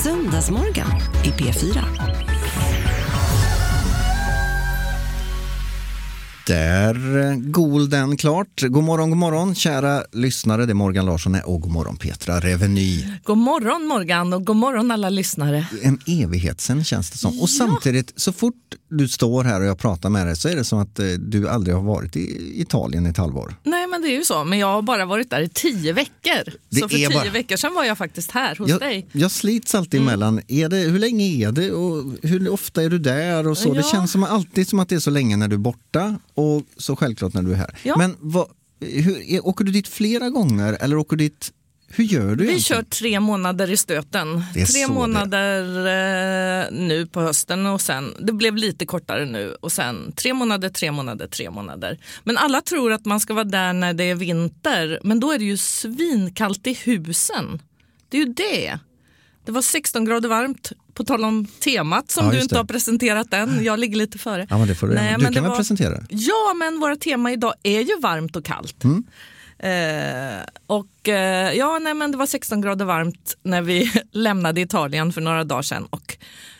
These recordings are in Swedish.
Söndagsmorgon i P4. Där golden klart. God morgon kära lyssnare. Det är Morgan Larsson och god morgon Petra Reveny. God morgon Morgan och god morgon alla lyssnare. En evighet sen känns det som. Och samtidigt så fort du står här och jag pratar med dig så är det som att du aldrig har varit i Italien i ett halvår. Nej men det är ju så, men jag har bara varit där i 10 veckor. Så för 10 veckor sedan var jag faktiskt här hos dig. Jag slits alltid emellan. Hur länge är det och hur ofta är du där och så? Det känns alltid som att det är så länge när du är borta och så självklart när du är här. Ja. Men åker du dit flera gånger eller åker du dit? Hur gör du egentligen? Vi kör 3 månader i stöten. 3 månader nu på hösten och sen, det blev lite kortare nu och sen 3 månader. Men alla tror att man ska vara där när det är vinter, men då är det ju svinkallt i husen. Det är ju det. Det var 16 grader varmt, på tal om temat som du inte har presenterat än. Jag ligger lite före. Ja, men det får du. Nej, du kan väl presentera? Ja, men våra tema idag är ju varmt och kallt. Men det var 16 grader varmt när vi lämnade Italien för några dagar sedan och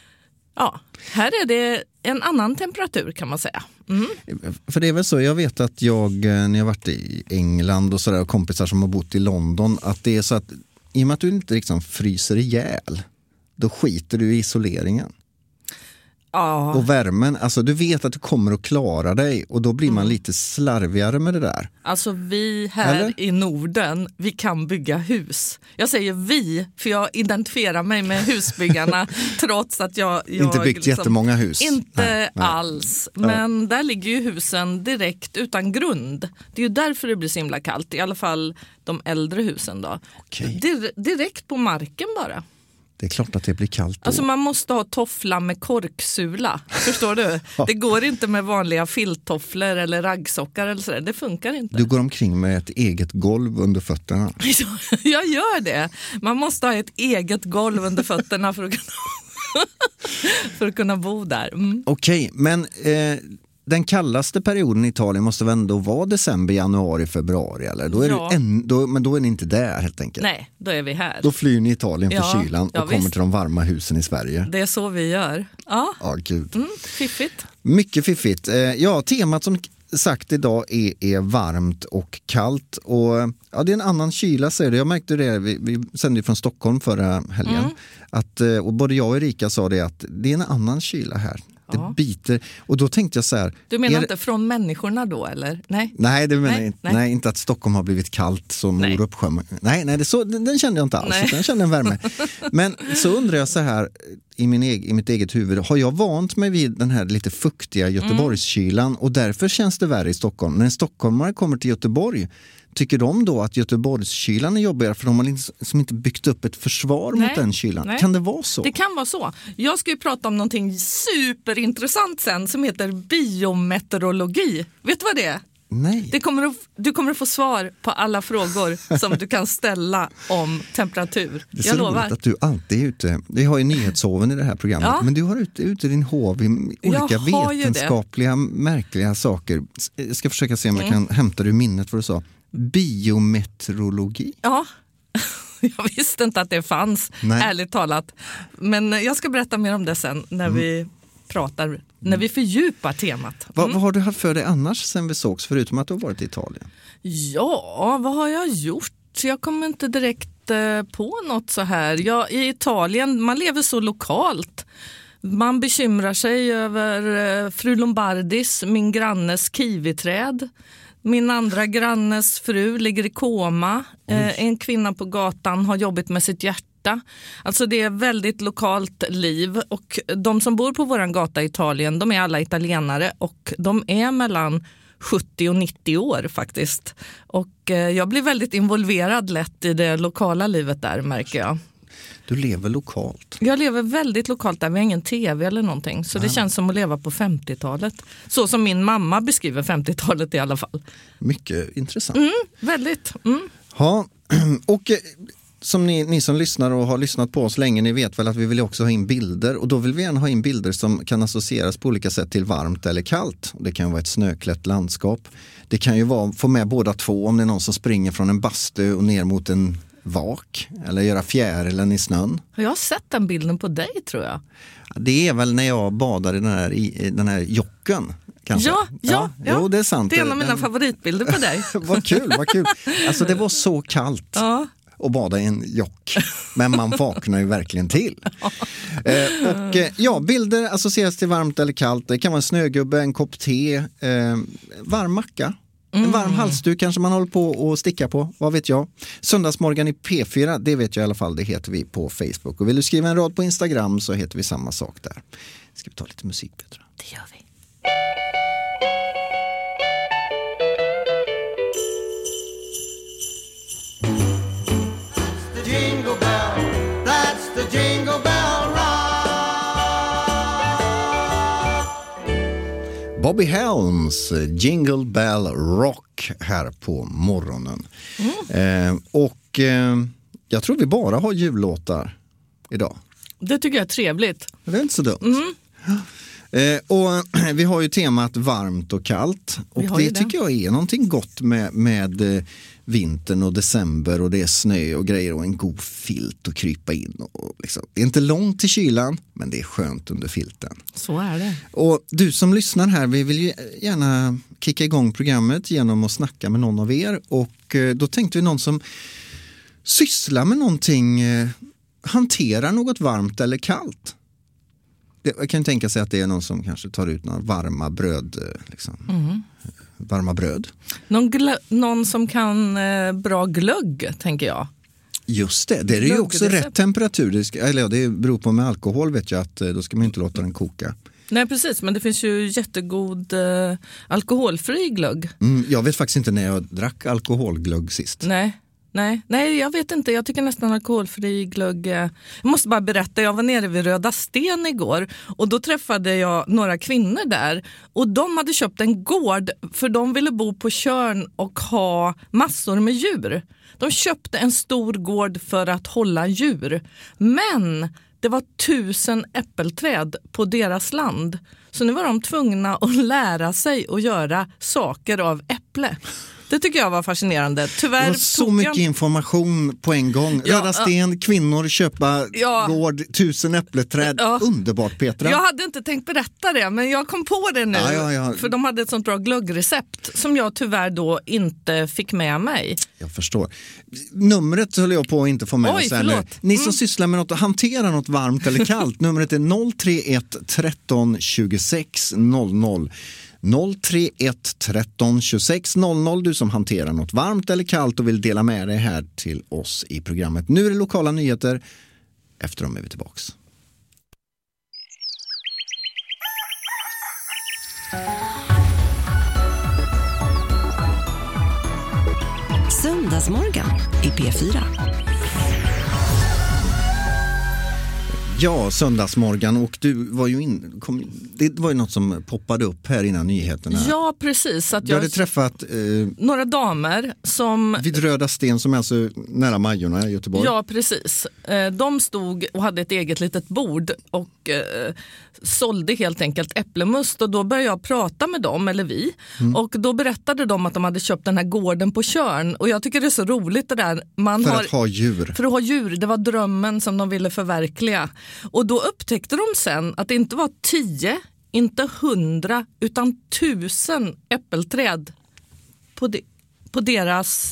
här är det en annan temperatur kan man säga. För det är väl så, jag vet att när jag varit i England och sådär och kompisar som har bott i London, att det är så att i och med att du inte liksom fryser ihjäl, då skiter du i isoleringen. Ja. Och värmen, alltså du vet att du kommer att klara dig och då blir man lite slarvigare med det där. Alltså vi här i Norden, vi kan bygga hus. Jag säger vi, för jag identifierar mig med husbyggarna trots att jag inte byggt jättemånga hus. Inte alls, men där ligger ju husen direkt utan grund. Det är ju därför det blir så himla kallt, i alla fall de äldre husen då. Okay. Direkt på marken bara. Det är klart att det blir kallt då. Alltså man måste ha toffla med korksula, förstår du? Det går inte med vanliga filttofflor eller raggsockar eller sådär, det funkar inte. Du går omkring med ett eget golv under fötterna. Jag gör det. Man måste ha ett eget golv under fötterna för att kunna bo där. Okej, men den kallaste perioden i Italien måste väl ändå vara december, januari, februari eller? Då är men då är ni inte där helt enkelt. Nej, då är vi här. Då flyr ni Italien för kylan och kommer visst. till de varma husen i Sverige. Det är så vi gör. Ja, gud. Fiffigt. Mycket fiffigt. Temat som sagt idag är varmt och kallt och det är en annan kyla säger det. Jag märkte det, vi sände från Stockholm förra helgen att, och både jag och Erika sa det att det är en annan kyla här. Det biter. Och då tänkte jag så här. Du menar inte från människorna då eller? Nej, det menar jag inte. Nej, inte att Stockholm har blivit kallt som Oruppsjö. Nej, den kände jag inte alls. Den kände en värme. Men så undrar jag så här i mitt eget huvud. Har jag vant mig vid den här lite fuktiga Göteborgskylan och därför känns det värre i Stockholm. När en stockholmare kommer till Göteborg, tycker de då att Göteborgskylan är jobbigare för de har liksom inte byggt upp ett försvar mot den kylan? Nej. Kan det vara så? Det kan vara så. Jag ska ju prata om någonting superintressant sen som heter biometeorologi. Vet du vad det är? Nej. Du kommer att få svar på alla frågor som du kan ställa om temperatur. Det är så roligt att du alltid är ute. Vi har ju nyhetshoven i det här programmet. Men du har ute i din hov i olika vetenskapliga, märkliga saker. Jag ska försöka se om jag kan hämta det ur minnet vad du sa. Biometeorologi? Ja, jag visste inte att det fanns, ärligt talat. Men jag ska berätta mer om det sen när vi pratar, när vi fördjupar temat. Vad har du haft för dig annars sen vi sågs, förutom att du har varit i Italien? Ja, vad har jag gjort? Jag kommer inte direkt på något så här. I Italien, man lever så lokalt. Man bekymrar sig över fru Lombardis, min grannes kiwiträd. Min andra grannes fru ligger i koma. En kvinna på gatan har jobbat med sitt hjärta. Alltså det är väldigt lokalt liv. Och de som bor på våran gata i Italien, de är alla italienare. Och de är mellan 70 och 90 år faktiskt. Och jag blir väldigt involverad lätt i det lokala livet där, märker jag. Du lever lokalt. Jag lever väldigt lokalt där. Vi har ingen tv eller någonting. Så det känns som att leva på 50-talet. Så som min mamma beskriver 50-talet i alla fall. Mycket intressant. Väldigt. Ja, och som ni som lyssnar och har lyssnat på oss länge, ni vet väl att vi vill också ha in bilder. Och då vill vi gärna ha in bilder som kan associeras på olika sätt till varmt eller kallt. Det kan vara ett snöklätt landskap. Det kan ju vara, få med båda två om det är någon som springer från en bastu och ner mot en vak eller göra fjärilen i snön. Jag har sett den bilden på dig, tror jag. Det är väl när jag badar i den här jocken. Kanske. Ja. Jo, det är sant. Det är en av mina favoritbilder på dig. Vad kul. Alltså det var så kallt att bada i en jock. Men man vaknar ju verkligen till. Bilder associeras till varmt eller kallt. Det kan vara en snögubbe, en kopp te, varm macka. En varm halsduk kanske man håller på och sticka på, vad vet jag. Söndagsmorgon i P4, det vet jag i alla fall, det heter vi på Facebook. Och vill du skriva en rad på Instagram så heter vi samma sak där. Ska vi ta lite musik, Petra? Det gör vi. Jingle bell, that's the jingle bell rock. Bobby Helms, Jingle Bell Rock här på morgonen. Jag tror vi bara har jullåtar idag. Det tycker jag är trevligt. Det är inte så dumt. Och vi har ju temat varmt och kallt. Och det tycker jag är någonting gott med vintern och december och det är snö och grejer och en god filt att krypa in. Och liksom. Det är inte långt till kylan, men det är skönt under filten. Så är det. Och du som lyssnar här, vi vill ju gärna kicka igång programmet genom att snacka med någon av er. Och då tänkte vi någon som sysslar med någonting, hanterar något varmt eller kallt. Jag kan tänka sig att det är någon som kanske tar ut några varma bröd. Varma bröd. Någon som kan bra glögg, tänker jag. Just det, det är ju också rätt temperatur. Det beror på med alkohol, vet jag, att då ska man inte låta den koka. Nej, precis, men det finns ju jättegod alkoholfri glögg. Jag vet faktiskt inte när jag drack alkoholglögg sist. Nej, jag vet inte. Jag tycker nästan alkoholfri glögg. Jag måste bara berätta, jag var nere vid Röda Sten igår och då träffade jag några kvinnor där och de hade köpt en gård för de ville bo på Tjörn och ha massor med djur. De köpte en stor gård för att hålla djur, men det var 1000 äppelträd på deras land. Så nu var de tvungna att lära sig att göra saker av äpple. Det tycker jag var fascinerande. Tyvärr det var så mycket information på en gång. Röda Sten, kvinnor köpa gård, 1000 äppleträd. Underbart, Petra. Jag hade inte tänkt berätta det, men jag kom på det nu. För de hade ett sånt bra glöggrecept som jag tyvärr då inte fick med mig. Jag förstår. Numret höll jag på att inte få med oss ännu. Ni som sysslar med något och hanterar något varmt eller kallt, numret är 031 13 26 00. 031 13 26 00, du som hanterar något varmt eller kallt och vill dela med dig här till oss i programmet. Nu är det lokala nyheter, efter dem är vi tillbaks. Söndagsmorgon i P4. Ja, söndagsmorgon, och du var ju det var ju något som poppade upp här innan nyheterna. Ja, precis. Att du hade träffat några damer som... vid Röda Sten som är alltså nära Majorna i Göteborg. Ja, precis. De stod och hade ett eget litet bord och sålde helt enkelt äpplemust, och då började jag prata med dem, eller vi, och då berättade de att de hade köpt den här gården på Tjörn, och jag tycker det är så roligt det där. För att ha djur, det var drömmen som de ville förverkliga. Och då upptäckte de sen att det inte var 10, inte 100 utan 1000 äppelträd på deras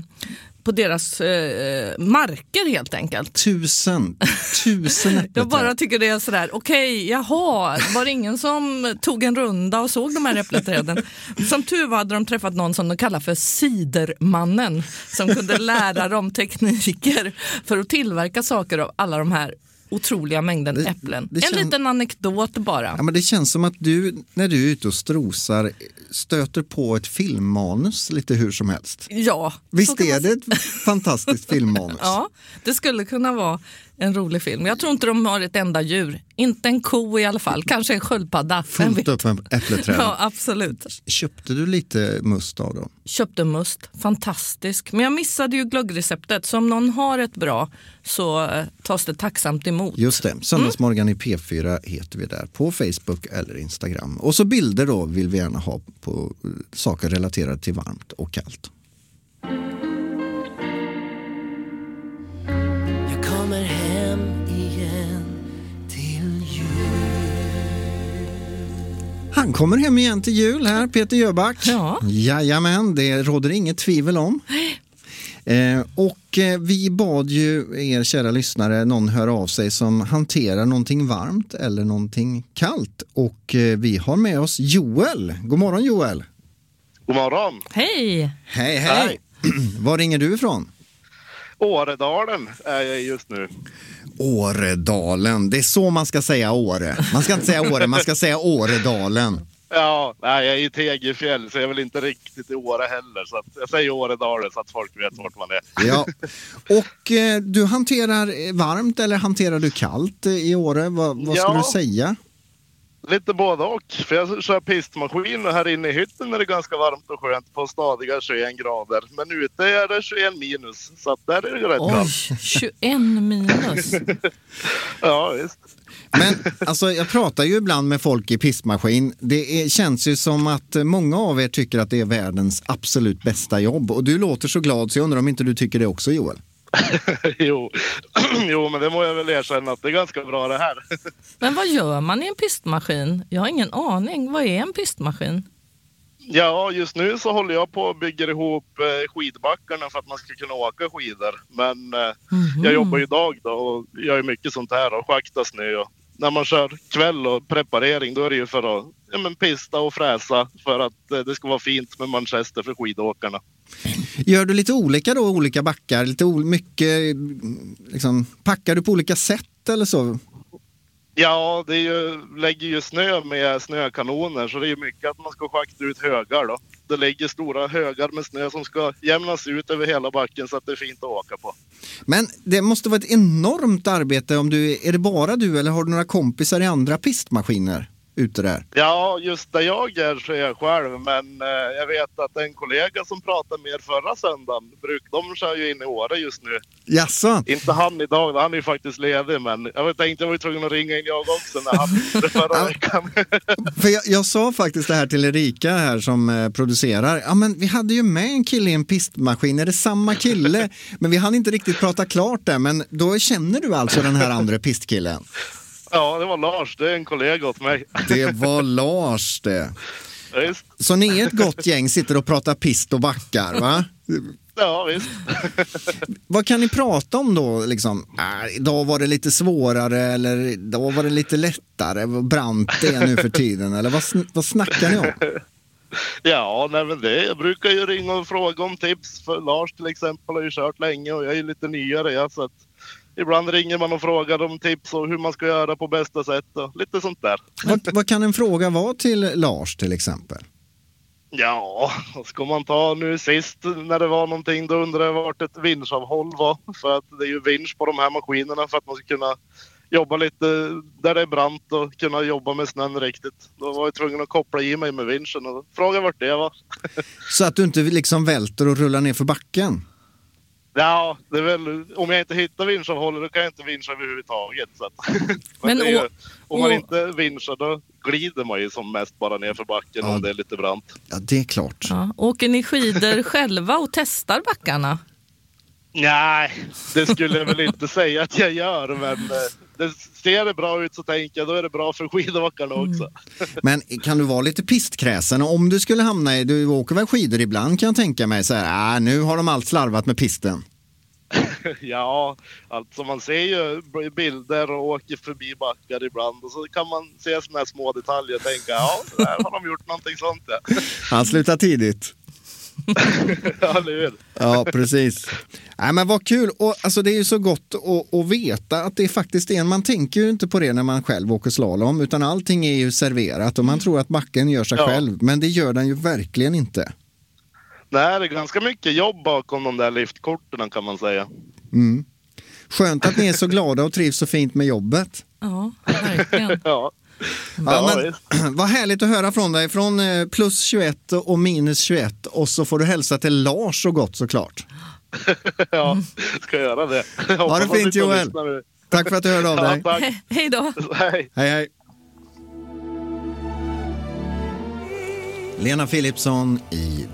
marker helt enkelt. 1000 äppelträd. Jag bara tycker det är sådär, okej, jaha, var det ingen som tog en runda och såg de här äppelträden? Som tur var hade de träffat någon som de kallar för cidermannen, som kunde lära dem tekniker för att tillverka saker av alla de här otroliga mängden äpplen. En liten anekdot bara. Ja, men det känns som att du, när du är ute och strosar, stöter på ett filmmanus lite hur som helst. Ja. Visst är det ett fantastiskt filmmanus? Ja, det skulle kunna vara en rolig film. Jag tror inte de har ett enda djur. Inte en ko i alla fall. Kanske en sköldpadda. Fullt upp med äppleträd. Ja, absolut. Köpte du lite must av dem? Köpte must. Fantastisk. Men jag missade ju glöggreceptet. Så om någon har ett bra så tas det tacksamt emot. Just det. Söndagsmorgon i P4 heter vi där. På Facebook eller Instagram. Och så bilder då vill vi gärna ha på saker relaterade till varmt och kallt. Han kommer hem igen till jul här, Peter Jöback. Ja. Jajamän, det råder inget tvivel om. Och vi bad ju er kära lyssnare, någon hör av sig som hanterar någonting varmt eller någonting kallt. Och vi har med oss Joel. God morgon Joel. God morgon. Hej. Hej. Var ringer du ifrån? Åredalen är jag just nu. Åredalen, det är så man ska säga Åre. Man ska inte säga Åre, man ska säga Åredalen. Ja, nej, jag är i Tegefjäll så jag är väl inte riktigt i Åre heller. Så att jag säger Åredalen så att folk vet vart man är. Ja. Och du hanterar varmt eller hanterar du kallt i Åre? Vad skulle du säga? Lite både och. För jag kör pistmaskin och här inne i hytten är det ganska varmt och skönt på stadiga 21 grader. Men ute är det 21 minus. Så att där är det rätt kallt. 21 minus. Ja, visst. Men alltså, jag pratar ju ibland med folk i pistmaskin. Känns ju som att många av er tycker att det är världens absolut bästa jobb. Och du låter så glad så jag undrar om inte du tycker det också, Joel? Jo, men det må jag väl erkänna att det är ganska bra det här. Men vad gör man i en pistmaskin? Jag har ingen aning. Vad är en pistmaskin? Ja, just nu så håller jag på och bygger ihop skidbackarna för att man ska kunna åka skidor. Men jag jobbar ju idag då och gör mycket sånt här och schaktar snö. Och när man kör kväll och preparering då är det ju för att pista och fräsa för att det ska vara fint med manchester för skidåkarna. Gör du lite olika då, olika backar? Lite mycket, liksom, packar du på olika sätt eller så? Ja, det är ju, lägger ju snö med snökanoner så det är ju mycket att man ska schakta ut högar då. Det lägger stora högar med snö som ska jämnas ut över hela backen så att det är fint att åka på. Men det måste vara ett enormt arbete om är det bara du eller har du några kompisar i andra pistmaskiner ute där? Ja, just där jag är så är jag själv, men jag vet att en kollega som pratade med förra söndagen, de kör ju in i Åre just nu. Jaså? Inte han idag, han är ju faktiskt ledig, men jag tänkte jag var tvungen att ringa in jag också när han förra veckan. För jag sa faktiskt det här till Erika här som producerar. Ja, men vi hade ju med en kille i en pistmaskin, är det samma kille? Men vi hann inte riktigt prata klart där, men då känner du alltså den här andra pistkillen? Ja, det var Lars. Det är en kollega åt mig. Det var Lars det. Just. Så ni är ett gott gäng, sitter och pratar pist och backar, va? Ja, visst. Vad kan ni prata om då? Liksom? Idag var det lite svårare eller idag var det lite lättare. Vad brant det är nu för tiden? Eller vad snackar ni om? Ja, nej men jag brukar ju ringa och fråga om tips. För Lars till exempel har ju kört länge och jag är ju lite nyare. Ja, så att ibland ringer man och frågar om tips och hur man ska göra på bästa sätt och lite sånt där. Vad kan en fråga vara till Lars till exempel? Ja, ska man ta nu sist när det var någonting, då undrar jag vart ett vinschavhåll var. För att det är ju vinsch på de här maskinerna för att man ska kunna jobba lite där det är brant och kunna jobba med snön riktigt. Då var jag tvungen att koppla i mig med vinschen och fråga vart det var. Så att du inte liksom välter och rullar ner för backen? Ja, det är väl, om jag inte hittar vinschavhållet då kan jag inte vinscha överhuvudtaget. Så att, men om man inte vinschar då glider man ju som mest bara ner för backen om det är lite brant. Ja, det är klart. Ja. Åker ni skidor själva och testar backarna? Nej, det skulle jag väl inte säga att jag gör, men ser det bra ut så tänker jag då är det bra för skidåkarna också. Men kan du vara lite pistkräsen om du skulle hamna i, du åker väl skidor ibland kan jag tänka mig så här, nu har de allt slarvat med pisten. Ja, alltså man ser ju bilder och åker förbi backar ibland och så kan man se såna här små detaljer och tänka, ja, där har de gjort någonting sånt. Ja. Han slutar tidigt. Ja, det är. Ja, precis. Nej, men vad kul. Och, alltså, det är ju så gott att veta att det faktiskt är man tänker ju inte på det när man själv åker slalom, utan allting är ju serverat och man tror att backen gör sig själv, men det gör den ju verkligen inte. Nej, det är ganska mycket jobb bakom de där liftkorten kan man säga. Mm. Skönt att ni är så glada och trivs så fint med jobbet. Ja, verkligen. Ja. Ja, men, vad härligt att höra från dig från plus 21 och minus 21 och så får du hälsa till Lars så gott såklart. Ja, ska jag göra det. Ha det fint Joel. Tack för att du hörde av dig. Ja, hej då. Hej. Hej. Lena Philipsson i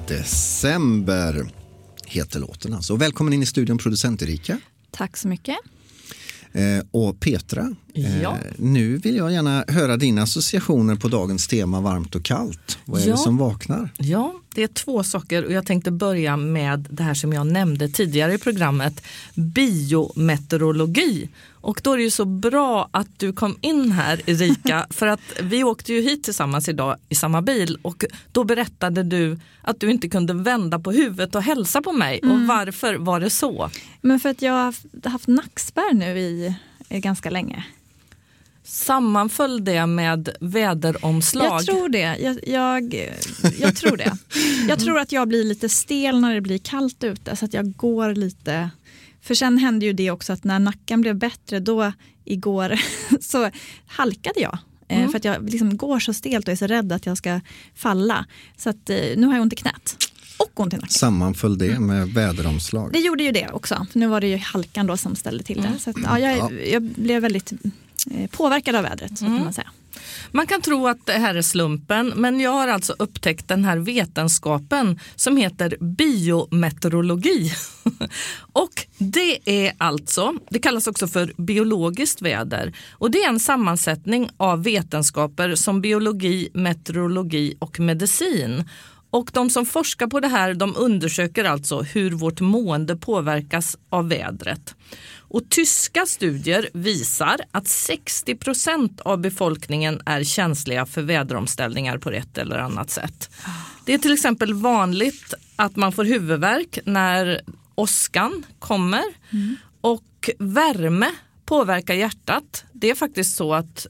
december heter låten alltså. Välkommen in i studion, producent Erika. Tack så mycket. Och Petra, nu vill jag gärna höra dina associationer på dagens tema varmt och kallt. Vad är det som vaknar? Ja, det är 2 saker och jag tänkte börja med det här som jag nämnde tidigare i programmet, biometeorologi. Och då är det ju så bra att du kom in här, Erika, för att vi åkte ju hit tillsammans idag i samma bil och då berättade du att du inte kunde vända på huvudet och hälsa på mig. Och varför var det så? Men för att jag har haft nackspärr nu i ganska länge. Sammanföll det med väderomslag? Jag tror det. Jag tror det. Jag tror att jag blir lite stel när det blir kallt ute så att jag går lite. För sen hände ju det också att när nacken blev bättre då igår så halkade jag. För att jag liksom går så stelt och är så rädd att jag ska falla. Så att nu har jag ont i knät. Och ont i nacken. Sammanföll det med väderomslag? Det gjorde ju det också. För nu var det ju halkan då som ställde till det. Så att, jag blev väldigt påverkad av vädret, så kan man säga. Man kan tro att det här är slumpen, men jag har alltså upptäckt den här vetenskapen som heter biometeorologi. Och det är alltså, det kallas också för biologiskt väder. Och det är en sammansättning av vetenskaper som biologi, meteorologi och medicin. Och de som forskar på det här, de undersöker alltså hur vårt mående påverkas av vädret. Och tyska studier visar att 60% av befolkningen är känsliga för väderomställningar på ett eller annat sätt. Det är till exempel vanligt att man får huvudvärk när åskan kommer och värme påverkar hjärtat. Det är faktiskt så att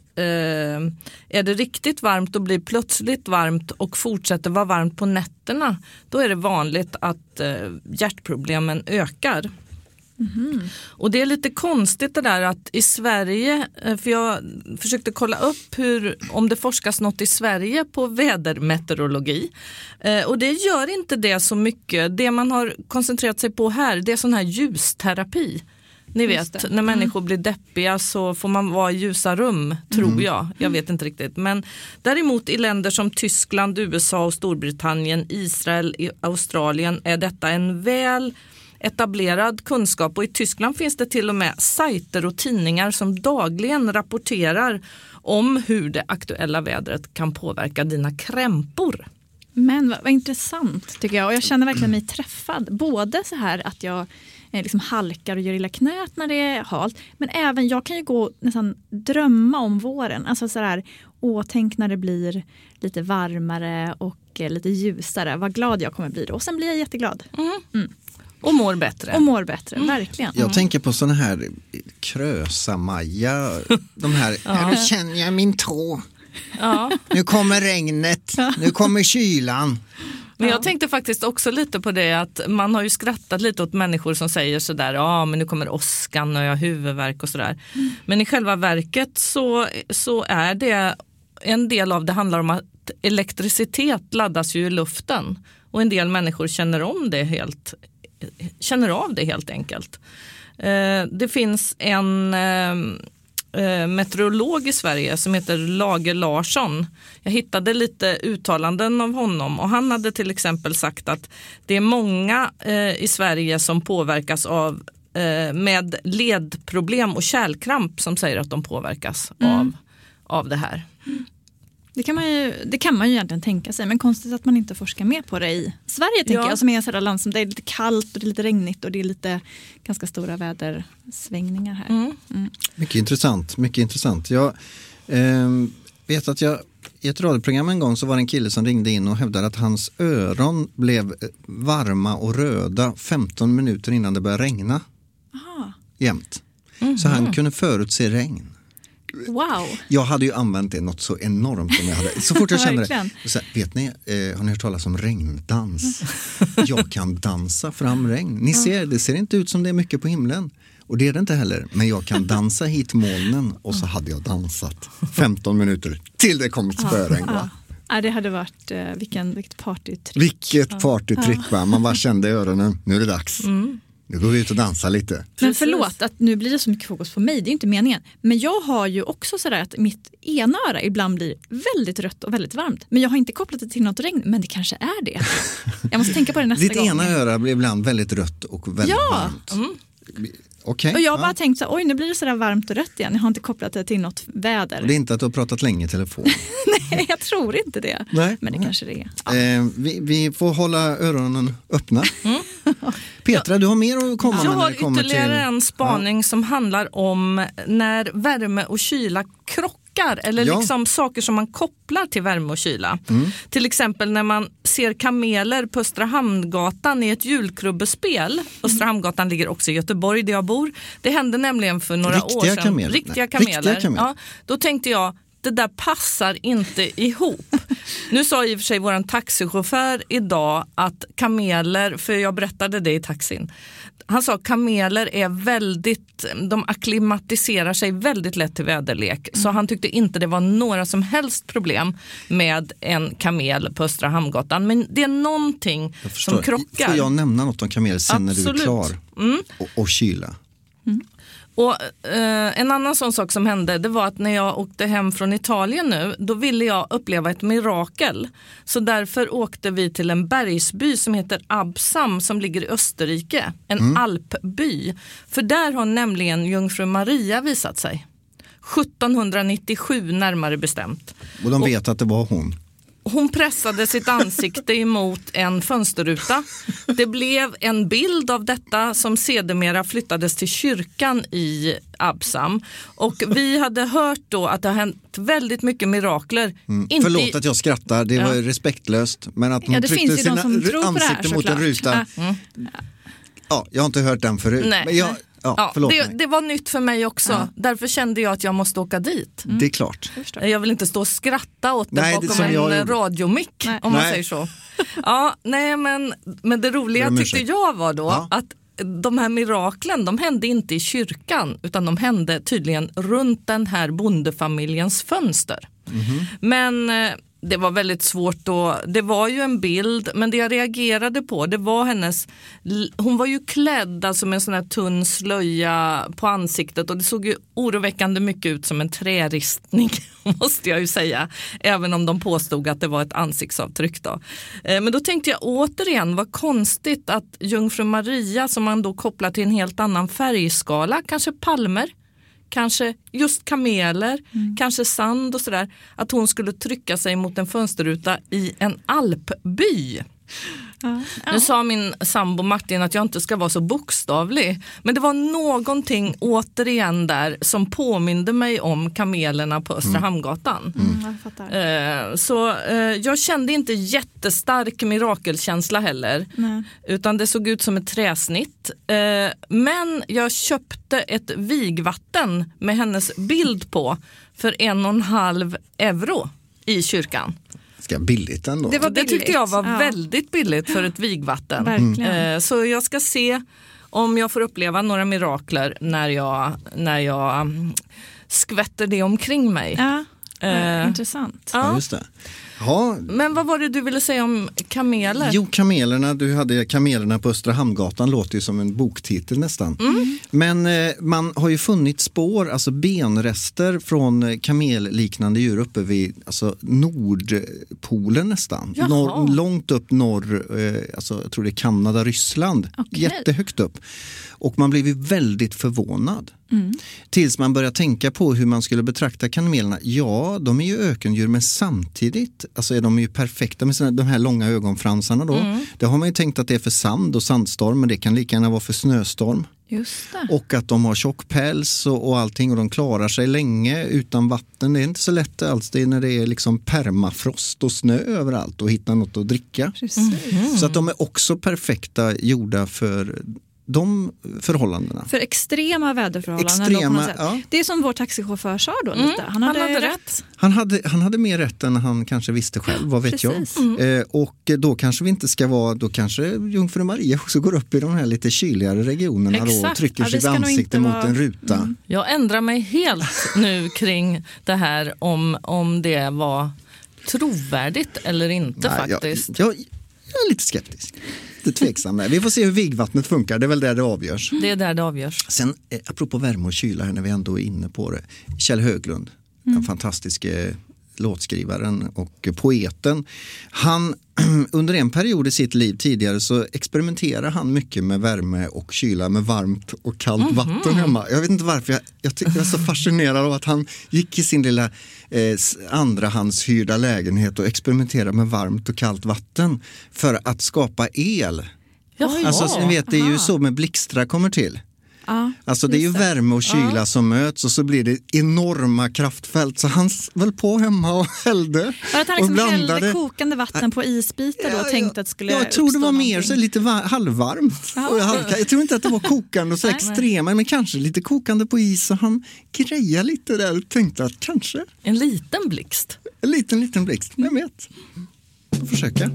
är det riktigt varmt och blir plötsligt varmt och fortsätter vara varmt på nätterna, då är det vanligt att hjärtproblemen ökar. Och det är lite konstigt det där att i Sverige, för jag försökte kolla upp om det forskas något i Sverige på vädermeteorologi, och det gör inte det så mycket. Det man har koncentrerat sig på här, det är sån här ljusterapi. Ni vet, när människor blir deppiga så får man vara i ljusa rum, tror jag. Jag vet inte riktigt. Men däremot i länder som Tyskland, USA och Storbritannien, Israel, Australien är detta en väl etablerad kunskap. Och i Tyskland finns det till och med sajter och tidningar som dagligen rapporterar om hur det aktuella vädret kan påverka dina krämpor. Men vad intressant tycker jag. Och jag känner verkligen mig träffad. Både så här att jag liksom halkar och gör illa knät när det är halt. Men även jag kan ju gå nästan drömma om våren. Alltså så här, tänk när det blir lite varmare och lite ljusare. Vad glad jag kommer bli då. Och sen blir jag jätteglad. Och mår bättre. Verkligen. Jag tänker på såna här Krösa-Maja. De här, nu känner jag min tå. Nu kommer regnet. Nu kommer kylan. Men jag tänkte faktiskt också lite på det att man har ju skrattat lite åt människor som säger sådär, men nu kommer åskan och jag har huvudvärk och sådär. Men i själva verket så är det, en del av det handlar om att elektricitet laddas ju i luften. Och en del människor känner av det helt enkelt. Det finns en meteorolog i Sverige som heter Lage Larsson. Jag hittade lite uttalanden av honom och han hade till exempel sagt att det är många i Sverige som påverkas med ledproblem och kärlkramp som säger att de påverkas av det här. Det kan man ju egentligen tänka sig, men konstigt att man inte forskar mer på det i Sverige, tänker jag, som är ett sådant land som det är lite kallt och det är lite regnigt och det är lite ganska stora vädersvängningar här. Mycket intressant. Jag vet att i ett radioprogram en gång så var det en kille som ringde in och hävdade att hans öron blev varma och röda 15 minuter innan det började regna. Jämt. Så han kunde förutse regn. Wow. Jag hade ju använt det något så enormt som jag hade. Så fort jag kände det. Så, vet ni, har ni hört talas om regndans? Jag kan dansa fram regn. Ni ser, det ser inte ut som det är mycket på himlen. Och det är det inte heller. Men jag kan dansa hit molnen. Och så hade jag dansat 15 minuter till det kom ett spöregn. Det hade varit vilket partytrick. Vilket partytrick, va? Man bara kände i öronen. Nu är det dags. Nu går vi ut och dansar lite. Men förlåt att nu blir det så mycket fokus på mig. Det är inte meningen. Men jag har ju också sådär att mitt ena öra ibland blir väldigt rött och väldigt varmt. Men jag har inte kopplat det till något regn. Men det kanske är det. Jag måste tänka på det nästa gång. Ditt ena öra blir ibland väldigt rött och väldigt varmt. Okay. Och jag har bara tänkt så här, oj nu blir det sådär varmt och rött igen. Jag har inte kopplat det till något väder. Det är inte att du har pratat länge i telefon. Nej, jag tror inte det. Nej. Men det kanske det är. Ja. Vi får hålla öronen öppna. Petra, du har mer att komma med när det kommer till... Jag har ytterligare en spaning som handlar om när värme och kyla krockar. Eller liksom saker som man kopplar till värme och kyla. Till exempel när man ser kameler på Östra Hamngatan i ett julkrubbespel. Östra Hamngatan ligger också i Göteborg där jag bor. Det hände nämligen för några år sedan. Riktiga kameler. Ja, då tänkte jag, det där passar inte ihop. Nu sa i och för sig våran taxichaufför idag att kameler, för jag berättade det i taxin. Han sa att kameler är de akklimatiserar sig väldigt lätt till väderlek. Så han tyckte inte det var några som helst problem med en kamel på Östra Hamngatan. Men det är någonting som krockar. Får jag nämna något om kameler sen när du är klar? Och kyla. Och en annan sån sak som hände, det var att när jag åkte hem från Italien nu, då ville jag uppleva ett mirakel. Så därför åkte vi till en bergsby som heter Absam som ligger i Österrike. En alpby. För där har nämligen Jungfru Maria visat sig. 1797 närmare bestämt. Och de vet att det var hon. Hon pressade sitt ansikte emot en fönsterruta. Det blev en bild av detta som sedermera flyttades till kyrkan i Absam. Och vi hade hört då att det har hänt väldigt mycket mirakler. Förlåt att jag skrattar, det var respektlöst. Men att hon tryckte sina ansikte mot en ruta. Ja, jag har inte hört den förut. Nej. Men det var nytt för mig också. Ja. Därför kände jag att jag måste åka dit. Det är klart. Jag vill inte stå och skratta åt det bakom en radiomick, om man säger så. Ja, nej, men det roliga tyckte jag var då att de här miraklen, de hände inte i kyrkan utan de hände tydligen runt den här bondefamiljens fönster. Men det var väldigt svårt då. Det var ju en bild, men det jag reagerade på, det var hon var ju klädd alltså med en sån här tunn slöja på ansiktet och det såg ju oroväckande mycket ut som en träristning, måste jag ju säga. Även om de påstod att det var ett ansiktsavtryck då. Men då tänkte jag återigen, vad konstigt att Jungfru Maria, som man då kopplar till en helt annan färgskala, kanske palmer, kanske just kameler, kanske sand och sådär, att hon skulle trycka sig mot en fönsterruta i en alpby. Nu sa min sambo Martin att jag inte ska vara så bokstavlig, men det var någonting återigen där som påminde mig om kamelerna på Östra Hamngatan. Så jag kände inte jättestark mirakelkänsla heller. Utan det såg ut som ett träsnitt. Men jag köpte ett vigvatten med hennes bild på för 1,5 euro i kyrkan. Billigt ändå. Det tyckte jag var väldigt billigt för ett vigvatten. Så jag ska se om jag får uppleva några mirakler när jag skvätter det omkring mig. Intressant. Ja, just det. Ja. Men vad var det du ville säga om kameler? Jo, kamelerna, du hade kamelerna på Östra Hamngatan, låter ju som en boktitel nästan. Men man har ju funnit spår, alltså benrester från kamelliknande djur uppe vid Nordpolen nästan. Långt upp norr, jag tror det är Kanada, Ryssland. Okay. Jättehögt upp. Och man blev ju väldigt förvånad. Tills man börjar tänka på hur man skulle betrakta kamelerna. Ja, de är ju ökendjur, men samtidigt är de ju perfekta med de här långa ögonfransarna då. Det har man ju tänkt att det är för sand och sandstorm, men det kan lika gärna vara för snöstorm. Just det. Och att de har tjock päls och allting, och de klarar sig länge utan vatten. Det är inte så lätt alls det när det är liksom permafrost och snö överallt och hitta något att dricka. Så att de är också perfekta gjorda för de förhållandena. För extrema väderförhållanden. Det är som vår taxichaufför sa då lite. Han hade rätt. Han hade mer rätt än han kanske visste själv, vad vet jag. Och då kanske vi inte ska vara, då kanske Jungfru Maria också går upp i de här lite kyligare regionerna då, och trycker sitt ansikte mot en ruta. Jag ändrar mig helt nu kring det här om det var trovärdigt eller inte. Faktiskt. Jag är lite skeptisk. Tveksam. Vi får se hur vigvattnet funkar. Det är väl där det avgörs. Det är där det avgörs. Sen, apropå värme och kyla här när vi ändå är inne på det. Kjell Höglund, den fantastiske låtskrivaren och poeten. Han, under en period i sitt liv tidigare så experimenterar han mycket med värme och kyla, med varmt och kallt vatten hemma. Jag vet inte varför, jag tycker jag är så fascinerad av att han gick i sin lilla andrahandshyrda lägenhet och experimenterade med varmt och kallt vatten för att skapa el. Alltså, ni vet, det är ju så med blixtrar kommer till. Alltså det är ju värme och kyla som möts och så blir det enorma kraftfält. Så han väl på hemma och hällde. Var det att han liksom hällde kokande vatten på isbitar då och tänkte att det skulle jag tror det var mer så lite halvvarmt. Jag tror inte att det var kokande och så extrema, men kanske lite kokande på is. Och han grejade lite där och tänkte att kanske... En liten blixt. En liten blixt, vem vet. Jag får försöka.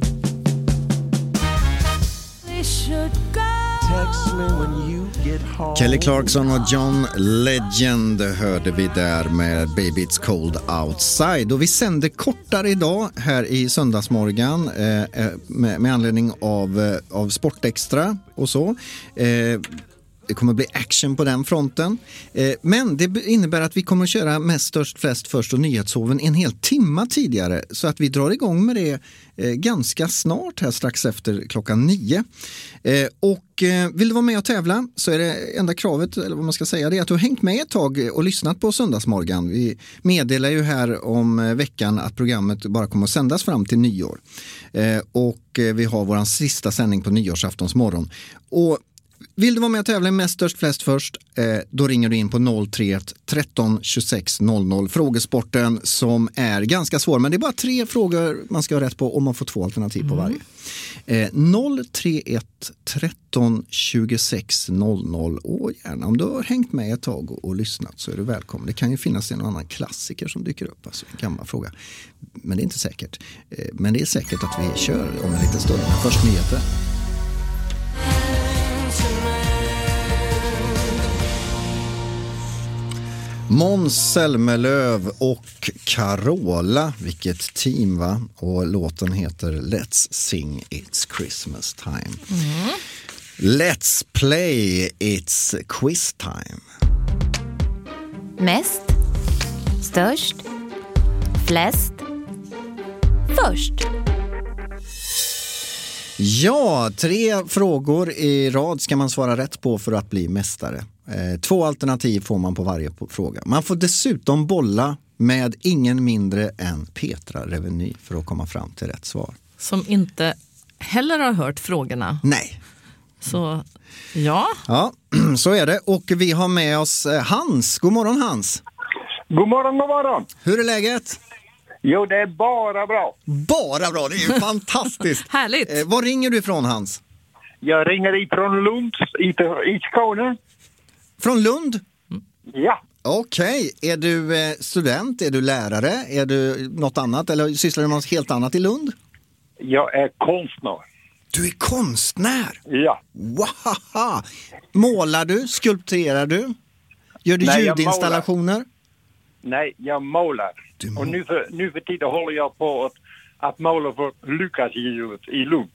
Kelly Clarkson och John Legend hörde vi där med Baby It's Cold Outside. Och vi sänder kortare idag här i Söndagsmorgon med anledning av Sportextra och så. Det kommer bli action på den fronten. Men det innebär att vi kommer att köra mest, störst, flest, först och nyhetshoven en hel timma tidigare. Så att vi drar igång med det ganska snart här strax efter 9:00. Och vill du vara med och tävla så är det enda kravet, eller vad man ska säga, det är att du har hängt med ett tag och lyssnat på Söndagsmorgon. Vi meddelar ju här om veckan att programmet bara kommer att sändas fram till nyår. Och vi har vår sista sändning på nyårsaftons morgon. Och vill du vara med och tävla mest, störst, flest först, då ringer du in på 031 13 26 00. Frågesporten som är ganska svår, men det är bara 3 frågor man ska ha rätt på om man får 2 alternativ på varje. 031 13 26 00. Och gärna om du har hängt med ett tag och lyssnat så är du välkommen. Det kan ju finnas en annan klassiker som dyker upp, alltså en gammal fråga. Men det är inte säkert. Men det är säkert att vi kör om en liten stund. Först nyheter. Måns Zelmerlöw och Carola, vilket team va? Och låten heter Let's Sing It's Christmas Time. Let's play It's Quiz Time. Mest, störst, flest, först. Ja, 3 frågor i rad ska man svara rätt på för att bli mästare. 2 alternativ får man på varje fråga. Man får dessutom bolla med ingen mindre än Petra Reveny för att komma fram till rätt svar. Som inte heller har hört frågorna. Nej. Så, ja. Ja, så är det. Och vi har med oss Hans. God morgon Hans. God morgon. Hur är läget? Jo, det är bara bra. Bara bra, det är ju fantastiskt. Härligt. Var ringer du ifrån Hans? Jag ringer ifrån Lund i Skåne. Från Lund? Ja. Okej, är du student, är du lärare, är du något annat eller sysslar du med något helt annat i Lund? Jag är konstnär. Du är konstnär? Ja. Wow! Målar du, skulpterar du? Gör du ljudinstallationer? Nej, jag målar. Och nu för tiden håller jag på att måla för Lukasgillet i Lund.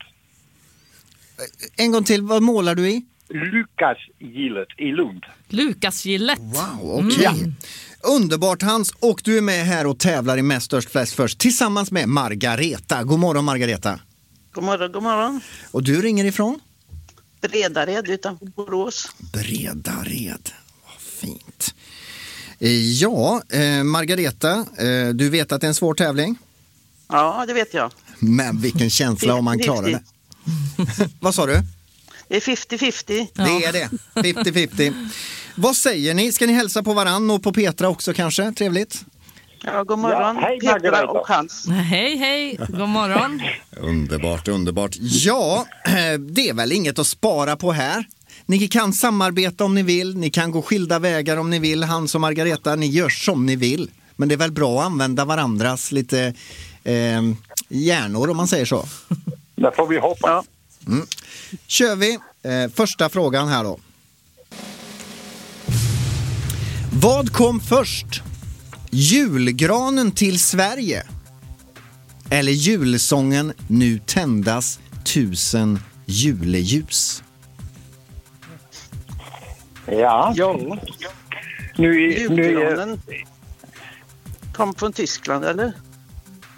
En gång till, vad målar du i? Lukasgillet i Lund. Lukasgillet. Wow, okej. Underbart Hans, och du är med här och tävlar i mest, störst, flest först tillsammans med Margareta. God morgon Margareta. God morgon. Och du ringer ifrån? Bredared utanför Borås. Bredared, vad fint. Ja, Margareta, du vet att det är en svår tävling? Ja, det vet jag. Men vilken känsla om man klarar det. Vad sa du? Det är 50-50. Det är det, 50-50. Vad säger ni? Ska ni hälsa på varann och på Petra också kanske? Trevligt. Ja, god morgon. Ja, hej, Petra och Hans. Hej, god morgon. Underbart. Ja, det är väl inget att spara på här. Ni kan samarbeta om ni vill, ni kan gå skilda vägar om ni vill. Hans och Margareta, ni gör som ni vill. Men det är väl bra att använda varandras lite hjärnor om man säger så. Där får vi hoppa. Ja. Kör vi första frågan här då. Vad kom först? Julgranen till Sverige? Eller julsången Nu tändas 1000 juleljus? Ja. Julgranen kom från Tyskland, eller?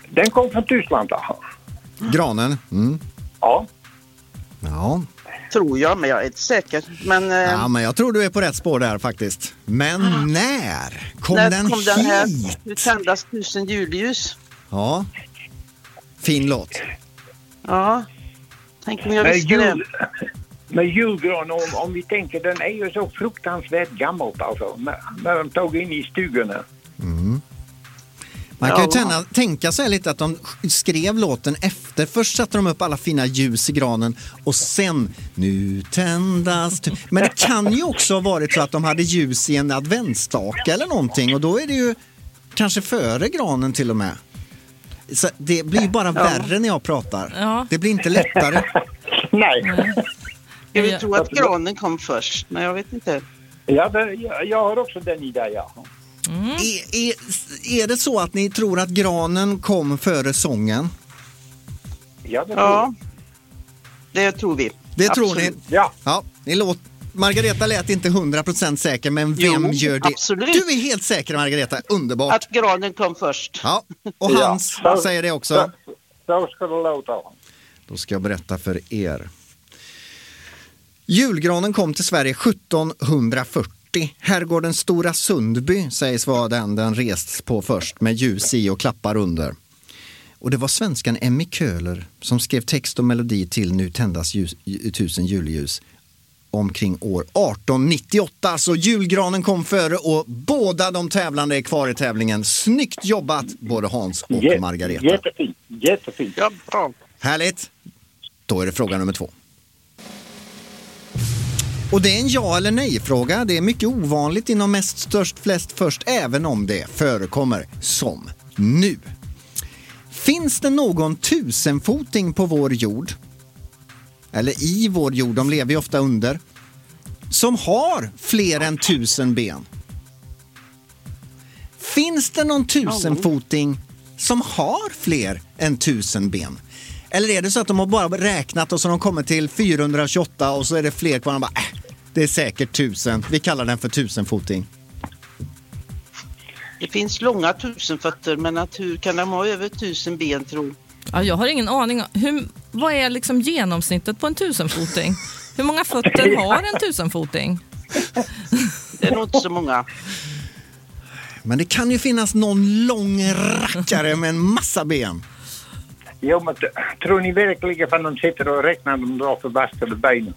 Den kom från Tyskland då. Granen? Ja. Ja. Tror jag, men jag är inte säker. Men, Ja, men jag tror du är på rätt spår där faktiskt. Men när kom den här? hit? Det tändas 1000 julljus. Ja. Fin låt. Ja. Tänk om jag visste det. Med julgran, om vi tänker, den är ju så fruktansvärt gammalt alltså. När de tog in i stugorna. Man kan ju tänka sig lite att de skrev låten efter. Först satte de upp alla fina ljus i granen och sen, nu tändas. Men det kan ju också ha varit så att de hade ljus i en adventsstake eller någonting. Och då är det ju kanske före granen till och med. Så det blir bara värre när jag pratar. Ja. Det blir inte lättare. Nej. Jag vill tro att granen kom först, men jag vet inte. Ja, jag har också den idén, ja. Är det så att ni tror att granen kom före sången? Ja, det tror jag. Det tror vi. Det Absolut. tror ni? Ja. Margareta lät inte 100% säker, men vem gör det? Absolut. Du är helt säker, Margareta. Underbart. Att granen kom först. Ja, och Hans säger det också. Så ska det låta. Då ska jag berätta för er. Julgranen kom till Sverige 1740. Herrgården Stora Sundby sägs vara den rests på först med ljus i och klappar under. Och det var svenskan Emmy Köhler som skrev text och melodi till Nu tändas 1000 julljus omkring år 1898. Så julgranen kom före och båda de tävlande är kvar i tävlingen. Snyggt jobbat både Hans och Margareta. Jättefint. Ja, bra. Härligt. Då är det fråga nummer 2. Och det är en ja eller nej-fråga. Det är mycket ovanligt inom mest, störst, flest, först, även om det förekommer som nu. Finns det någon tusenfoting på vår jord, eller i vår jord, de lever ju ofta under, som har fler än 1000 ben? Finns det någon tusenfoting som har fler än 1000 ben? Eller är det så att de har bara räknat och så har de kommit till 428 och så är det fler kvar och bara, det är säkert 1000. Vi kallar den för tusenfoting. Det finns långa tusenfötter, men hur kan de ha över 1000 ben, tror? Ja, jag har ingen aning. Vad är liksom genomsnittet på en tusenfoting? Hur många fötter har en tusenfoting? Det är nog inte så många. Men det kan ju finnas någon lång rackare med en massa ben. Jo, men tror ni verkligen att de sitter och räknar de drar förbastade benen?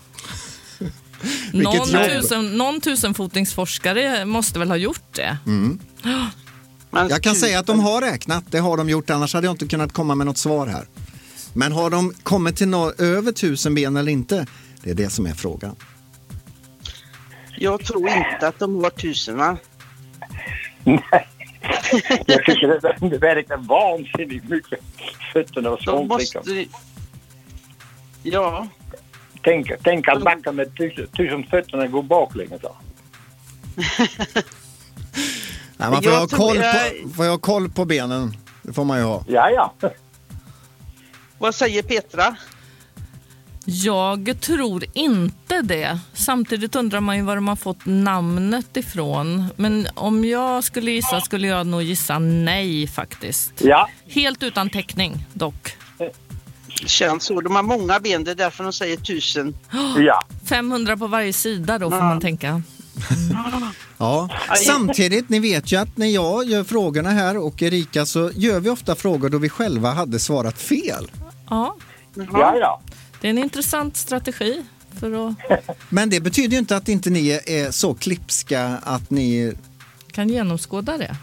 Någon tusenfotingsforskare måste väl ha gjort det. Jag kan säga att de har räknat, det har de gjort, annars hade jag inte kunnat komma med något svar här. Men har de kommit till över 1000 ben eller inte? Det är det som är frågan. Jag tror inte att de har 1000, va? Nej. Jag tycker det verkar vansinnigt mycket fötterna och sånt. Ja. Tänk att backa med 1000 fötterna går baklänges då. Nej, man får ha koll på benen. Det får man ju ha. Ja. Vad säger Petra? Jag tror inte det. Samtidigt undrar man ju var de har fått namnet ifrån. Men om jag skulle gissa skulle jag nog gissa nej faktiskt. Ja. Helt utan täckning dock. Känns så. De har många ben, det är därför de säger 1000. Ja. 500 på varje sida då får man tänka. Ja, samtidigt, ni vet ju att när jag gör frågorna här och Erika så gör vi ofta frågor då vi själva hade svarat fel. Ja. Ja. Det är en intressant strategi för att... Men det betyder ju inte att inte ni är så klipska att ni kan genomskåda det.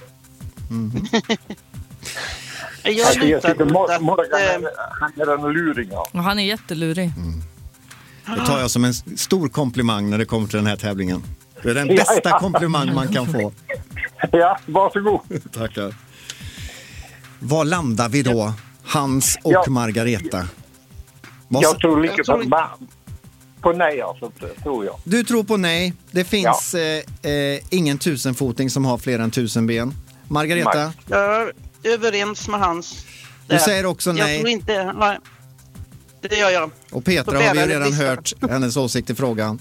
Jag tycker Morgan han är en luring. Ja. Han är jättelurig. Det tar jag som en stor komplimang när det kommer till den här tävlingen. Det är den bästa komplimang man kan få. Ja, varsågod. Tackar. Var landar vi då? Hans och Margareta. Jag tror lika på nej, alltså, tror jag. Du tror på nej. Det finns ingen tusenfoting som har fler än 1000 ben. Margareta? Jag är överens med Hans. Du säger också nej. Jag tror inte... Nej. Det gör jag. Och Petra har vi redan hört hennes åsikt i frågan.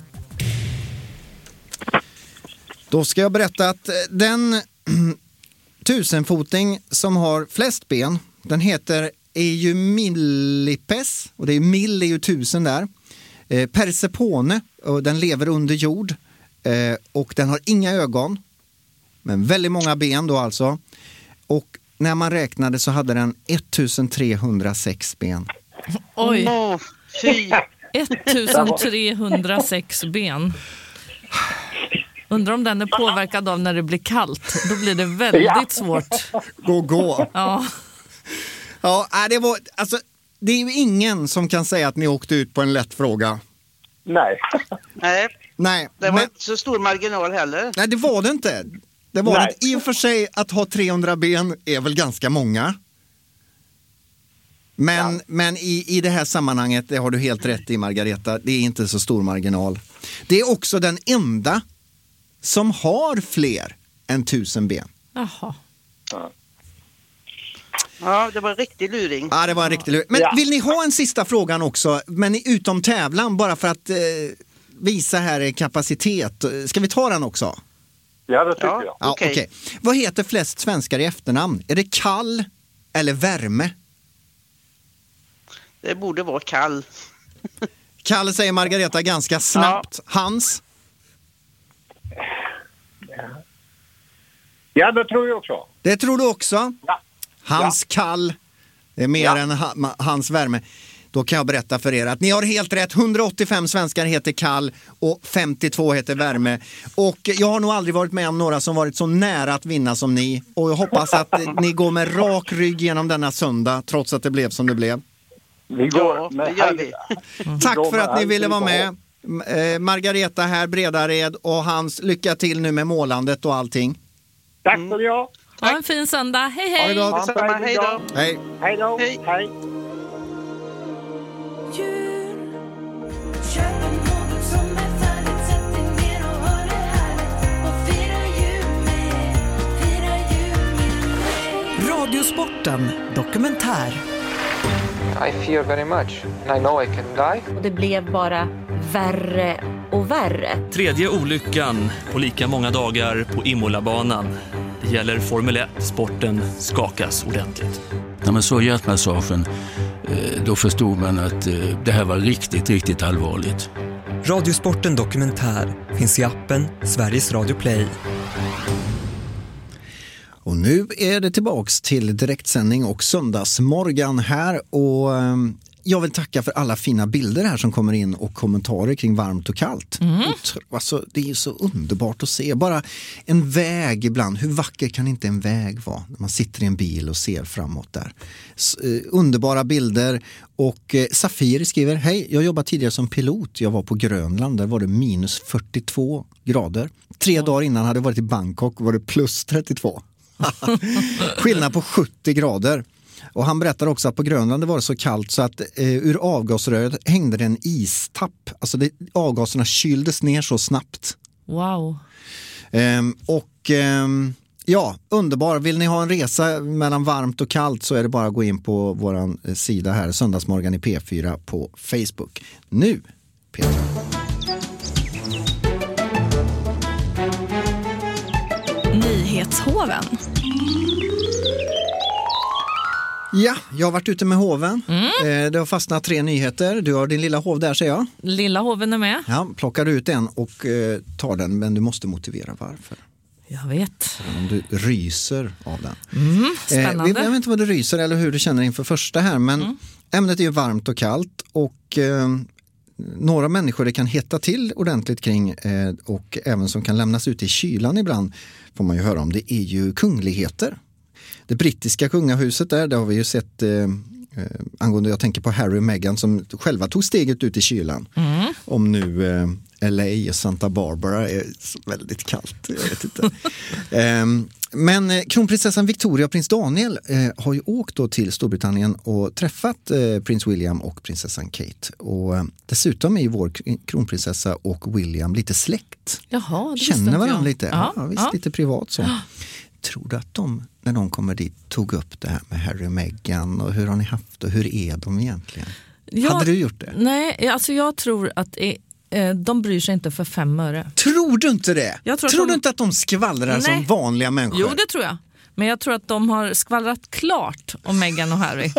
Då ska jag berätta att den tusenfoting som har flest ben, Den heter Eumillipes och det är mill är ju 1000 där. Persepone, och den lever under jord och den har inga ögon men väldigt många ben då alltså. Och när man räknade så hade den 1306 ben. Oj, fy. 1306 ben. Undrar om den är påverkad av när det blir kallt. Då blir det väldigt svårt. Gå. Ja. Ja, det är ju ingen som kan säga att ni åkte ut på en lätt fråga. Nej. Det var inte så stor marginal heller. Nej, det var det inte. Det var det. I och för sig att ha 300 ben är väl ganska många. Men i det här sammanhanget, det har du helt rätt i Margareta, det är inte så stor marginal. Det är också den enda som har fler än 1000 ben. Jaha. Ja, det var en riktig luring. Ja, det var en riktig luring. Men vill ni ha en sista frågan också, men utom tävlan, bara för att visa här kapacitet. Ska vi ta den också? Ja, det tycker jag. Ja, okej. Vad heter flest svenskar i efternamn? Är det Kall eller Värme? Det borde vara Kall. Kall säger Margareta ganska snabbt. Ja. Hans? Ja, det tror jag också. Det tror du också? Ja. Hans Kall. Det är mer än Hans Värme. Då kan jag berätta för er att ni har helt rätt. 185 svenskar heter Kall och 52 heter Värme. Och jag har nog aldrig varit med om några som varit så nära att vinna som ni. Och jag hoppas att ni går med rak rygg genom denna söndag, trots att det blev som det blev. Vi går med vi. Tack för att ni ville vara med. Margareta här, Bredared och Hans, lycka till nu med målandet och allting. Tack för det. Ha en fin söndag. Hej, hej. Hej då. Hej. Hej då. Hej. Radiosporten dokumentär. I fear very much. I know I can die. Och det blev bara värre och värre. Tredje olyckan på lika många dagar på Imola-banan. Det gäller Formel 1. Sporten skakas ordentligt. När man såg hjärtmassagen då förstod man att det här var riktigt, riktigt allvarligt. Radiosporten dokumentär finns i appen Sveriges Radio Play. Och nu är det tillbaks till direktsändning och söndagsmorgon här, och jag vill tacka för alla fina bilder här som kommer in och kommentarer kring varmt och kallt. Alltså, det är så underbart att se. Bara en väg ibland. Hur vacker kan inte en väg vara när man sitter i en bil och ser framåt där. Underbara bilder. Och Safir skriver: hej, jag jobbade tidigare som pilot. Jag var på Grönland, där var det minus 42 grader. 3 dagar innan hade jag varit i Bangkok, var det plus 32. Skillnad på 70 grader. Och han berättar också att på Grönland det var så kallt så att ur avgasröret hängde det en istapp. Alltså avgaserna kyldes ner så snabbt. Wow. Ja, underbar. Vill ni ha en resa mellan varmt och kallt så är det bara att gå in på våran sida här, Söndagsmorgon i P4 på Facebook. Nu, Peter. Nyhetshoven. Ja, jag har varit ute med hoven. Det har fastnat 3 nyheter. Du har din lilla hov där, säger jag. Lilla hoven är med. Ja, plockar ut en och tar den, men du måste motivera varför. Jag vet. Om du ryser av den. Spännande. Jag vet inte vad du ryser eller hur du känner inför första här, men ämnet är ju varmt och kallt, och några människor det kan hetta till ordentligt kring och även som kan lämnas ut i kylan ibland, får man ju höra om. Det är ju kungligheter. Det brittiska kungahuset där har vi ju sett angående, jag tänker på Harry och Meghan som själva tog steget ut i kylan. Om nu LA och Santa Barbara är väldigt kallt, jag vet inte. Men kronprinsessan Victoria och prins Daniel har ju åkt då till Storbritannien och träffat prins William och prinsessan Kate. Och dessutom är ju vår kronprinsessa och William lite släkt. Jaha, det känner varandra lite. Ja, visst, lite privat så. Tror du att de, när de kommer dit, tog upp det här med Harry och Meghan och hur har ni haft och hur är de egentligen? Hade du gjort det? Nej, alltså jag tror att de bryr sig inte för 5 öre. Tror du inte det? Jag tror du inte att de skvallrar som vanliga människor? Jo, det tror jag. Men jag tror att de har skvallrat klart om Meghan och Harry.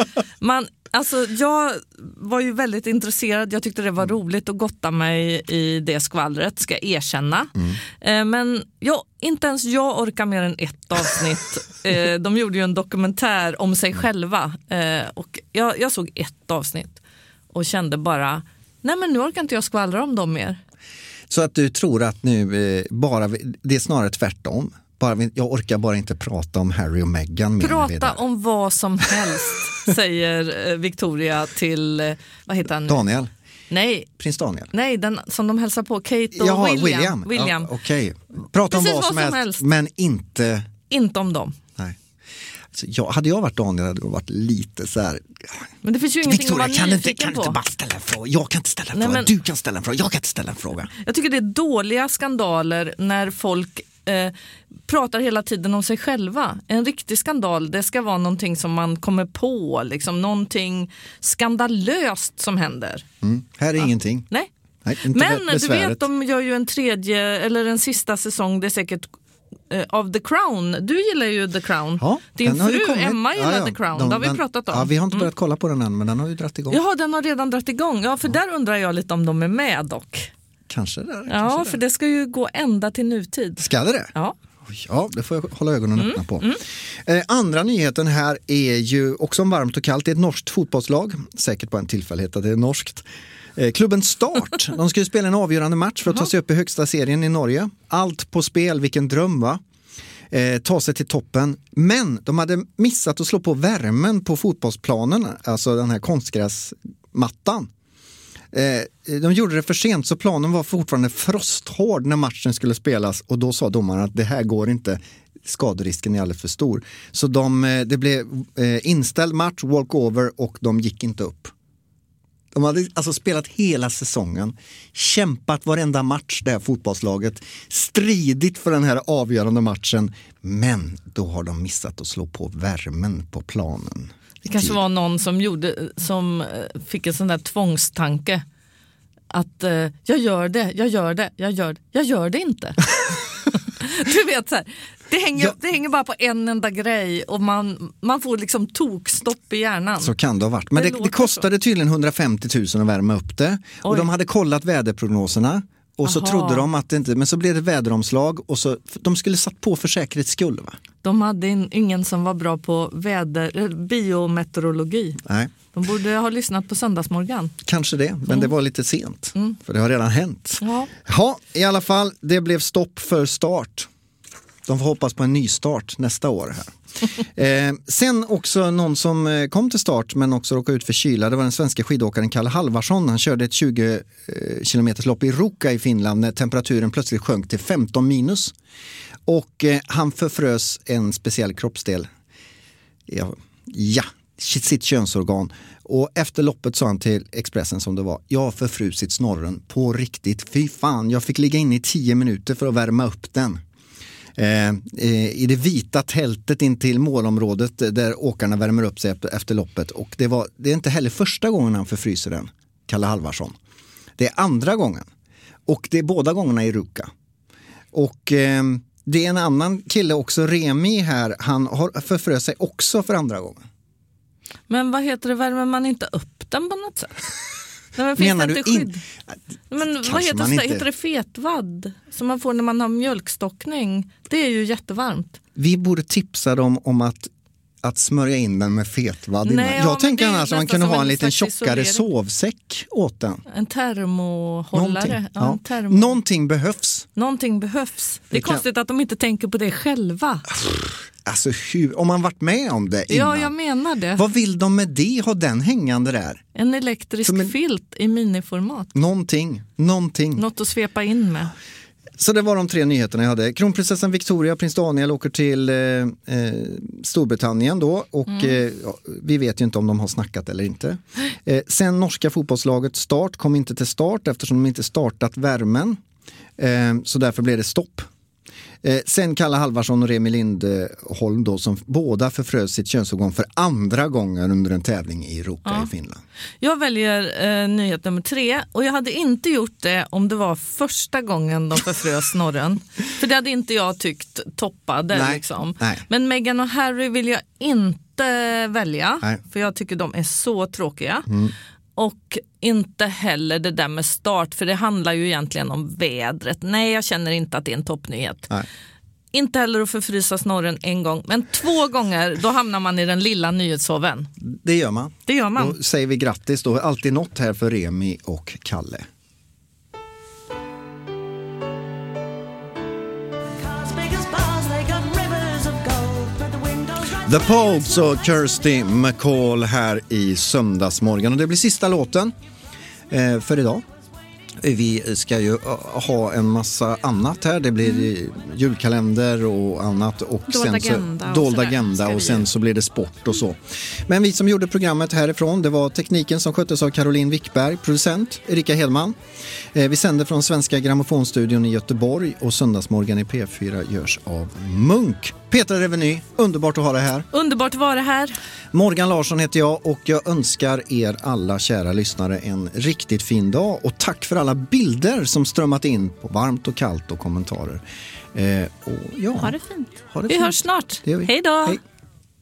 Jag var ju väldigt intresserad. Jag tyckte det var roligt att gotta mig i det skvallret, ska jag erkänna. Men inte ens jag orkar mer än ett avsnitt. De gjorde ju en dokumentär om sig själva. Och jag såg ett avsnitt och kände bara, nej men nu orkar inte jag skvallra om dem mer. Så att du tror att nu det är snarare tvärtom. Jag orkar bara inte prata om Harry och Meghan mer. Prata om vad som helst, säger Victoria till, vad heter han nu? Daniel? Nej. Prins Daniel? Nej, den som de hälsar på, Kate och William. Ja, okej. Prata om vad som helst, men inte... Inte om dem. Nej. Så hade jag varit Daniel hade jag varit lite så här... Men det finns ju ingenting Victoria, att vara nyfiken kan inte bara ställa en fråga. Jag kan inte ställa en fråga. Du kan ställa en fråga. Jag kan inte ställa en fråga. Jag tycker det är dåliga skandaler när folk pratar hela tiden om sig själva. En riktig skandal, det ska vara någonting som man kommer på, liksom någonting skandalöst som händer. Här är ingenting. Nej. Inte men besväret. Du vet, de gör ju en tredje eller en sista säsong, det är säkert av The Crown. Du gillar ju The Crown. Ja, din fru Emma gillar The Crown. Det har vi pratat om. Ja, vi har inte börjat kolla på den än, men den har ju dratt igång. Jaha, den har redan dratt igång. Ja, för där undrar jag lite om de är med dock. Kanske där. Ja, för det ska ju gå ända till nutid. Ska det? Ja. Ja, det får jag hålla ögonen öppna på. Andra nyheten här är ju också om varmt och kallt. Det är ett norskt fotbollslag. Säkert på en tillfällighet att det är norskt. Klubben Start, de ska ju spela en avgörande match för att ta sig upp i högsta serien i Norge. Allt på spel, vilken dröm va? Ta sig till toppen. Men de hade missat att slå på värmen på fotbollsplanen, alltså den här konstgräsmattan. De gjorde det för sent så planen var fortfarande frosthård när matchen skulle spelas och då sa domaren att det här går inte, skaderisken är alldeles för stor. Så det blev inställd match, walkover och de gick inte upp. De hade alltså spelat hela säsongen, kämpat varenda match det här fotbollslaget, stridit för den här avgörande matchen, men då har de missat att slå på värmen på planen. Det kanske var någon som fick en sån där tvångstanke att jag gör det inte. Du vet så här, det hänger bara på en enda grej och man får liksom tokstopp i hjärnan. Så kan det ha varit. Men det kostade tydligen 150 000 att värma upp det. Och de hade kollat väderprognoserna och så trodde de att det inte, men så blev det väderomslag och så de skulle satt på för säkerhets skull va? De hade ingen som var bra på biometeorologi. Nej. De borde ha lyssnat på Söndagsmorgon. Kanske det, men det var lite sent. För det har redan hänt. Ja, i alla fall, det blev stopp för Start. De får hoppas på en ny start nästa år här. Sen också någon som kom till Start men också råkade ut för kyla. Det var den svenska skidåkaren Kalle Halvarsson. Han körde ett 20 kilometerslopp i Ruka i Finland när temperaturen plötsligt sjönk till 15 minus. Och han förfrös en speciell kroppsdel. Ja, sitt könsorgan. Och efter loppet sa han till Expressen som det var: jag har förfrusit snorren på riktigt. Fy fan, jag fick ligga in i 10 minuter för att värma upp den. I det vita tältet in till målområdet där åkarna värmer upp sig efter loppet. Och det är inte heller första gången han förfryser den, Kalle Halvarsson. Det är andra gången. Och det är båda gångerna i Ruka. Och det är en annan kille också, Remi här, han har förfrös sig också för andra gången. Men vad heter det, värmer man inte upp den på något sätt? Nej, men menar du inte men vad heter det fetvadd som man får när man har mjölkstockning? Det är ju jättevarmt. Vi borde tipsa dem om att smörja in den med fetvadd. Jag tänker annars att man kunde ha en liten tjockare sovsäck åt den. En termohållare. Någonting behövs. Någonting behövs. Det är konstigt att de inte tänker på det själva. Alltså om man varit med om det innan. Ja, jag menar det. Vad vill de med det? Ha den hängande där? En elektrisk filt i miniformat. Någonting. Något att svepa in med. Så det var de 3 nyheterna jag hade. Kronprinsessan Victoria, prins Daniel åker till Storbritannien då. Och vi vet ju inte om de har snackat eller inte. Sen norska fotbollslaget Start kom inte till start eftersom de inte startat värmen. Så därför blev det stopp. Sen Kalle Halvarsson och Remi Lindholm då, som båda förfrös sitt könsorgan för andra gången under en tävling i Ruka i Finland. Jag väljer nyhet nummer 3 och jag hade inte gjort det om det var första gången de förfrös snorren. För det hade inte jag tyckt toppade. Nej, liksom. nej. Men Meghan och Harry vill jag inte välja. Nej. För jag tycker de är så tråkiga. Mm. Och inte heller det där med start, för det handlar ju egentligen om vädret. Nej, jag känner inte att det är en toppnyhet. Nej. Inte heller att förfrysa snorren en gång, men 2 gånger, då hamnar man i den lilla nyhetshoven. Det gör man. Det gör man. Då säger vi grattis då. Alltid något här för Remi och Kalle. The Pogues och Kirsty MacColl här i Söndagsmorgon. Och det blir sista låten för idag. Vi ska ju ha en massa annat här. Det blir julkalender och annat. Och dold agenda och sen så blir det sport och så. Men vi som gjorde programmet härifrån, det var tekniken som sköttes av Caroline Wickberg, producent Erika Hedman. Vi sänder från Svenska Grammofonstudion i Göteborg och Söndagsmorgon i P4 görs av Munk. Petra Reveny, underbart att ha dig här. Underbart att vara här. Morgan Larsson heter jag och jag önskar er alla kära lyssnare en riktigt fin dag. Och tack för alla bilder som strömmat in på varmt och kallt och kommentarer. Och ja, ha det fint. Vi hörs snart. Det gör vi. Hej då! Hej.